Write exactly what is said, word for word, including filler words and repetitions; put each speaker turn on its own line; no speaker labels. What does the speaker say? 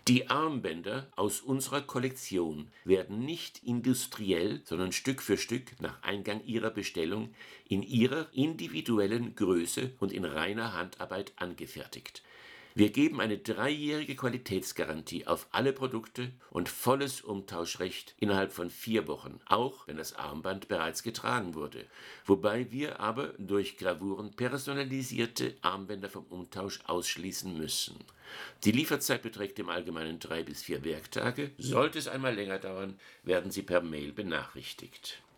Die Armbänder aus unserer Kollektion werden nicht industriell, sondern Stück für Stück nach Eingang Ihrer Bestellung in Ihrer individuellen Größe und in reiner Handarbeit angefertigt. Wir geben eine dreijährige Qualitätsgarantie auf alle Produkte und volles Umtauschrecht innerhalb von vier Wochen, auch wenn das Armband bereits getragen wurde, wobei wir aber durch Gravuren personalisierte Armbänder vom Umtausch ausschließen müssen. Die Lieferzeit beträgt im Allgemeinen drei bis vier Werktage. Sollte es einmal länger dauern, werden Sie per Mail benachrichtigt.